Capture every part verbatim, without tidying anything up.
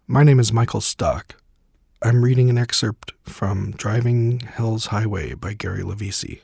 My name is Michael Stock. I'm reading an excerpt from Driving Hell's Highway by Gary Levisi.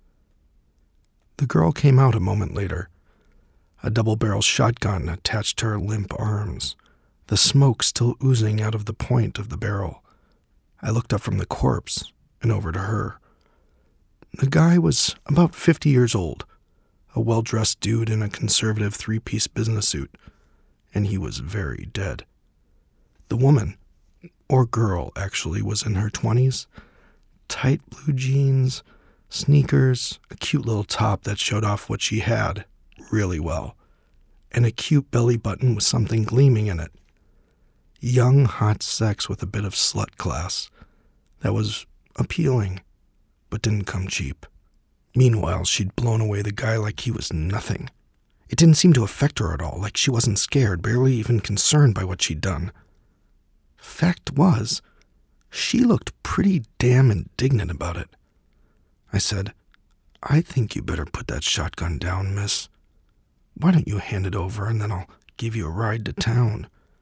The girl came out a moment later, a double-barrel shotgun attached to her limp arms, the smoke still oozing out of the point of the barrel. I looked up from the corpse and over to her. The guy was about fifty years old, a well-dressed dude in a conservative three-piece business suit, and he was very dead. The woman, or girl actually, was in her twenties, tight blue jeans, sneakers, a cute little top that showed off what she had really well, and a cute belly button with something gleaming in it. Young, hot sex with a bit of slut class that was appealing, but didn't come cheap. Meanwhile, she'd blown away the guy like he was nothing. It didn't seem to affect her at all, like she wasn't scared, barely even concerned by what she'd done. Fact was, she looked pretty damn indignant about it. I said, "I think you better put that shotgun down, miss. Why don't you hand it over and then I'll give you a ride to town?"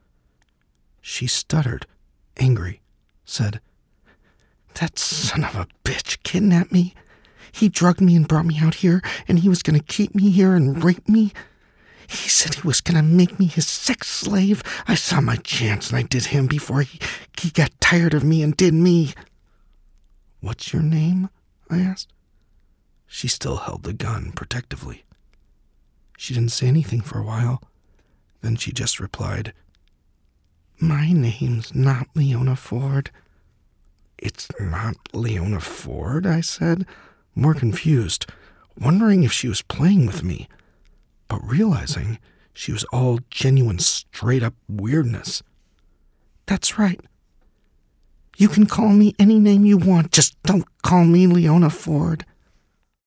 She stuttered, angry, said, "That son of a bitch kidnapped me. He drugged me and brought me out here, and he was going to keep me here and rape me. He said he was going to make me his sex slave. I saw my chance and I did him before he, he got tired of me and did me." "What's your name?" I asked. She still held the gun protectively. She didn't say anything for a while. Then she just replied, "My name's not Leona Ford." "It's not Leona Ford?" I said, more confused, wondering if she was playing with me, but realizing she was all genuine straight-up weirdness. "That's right. You can call me any name you want, just don't call me Leona Ford."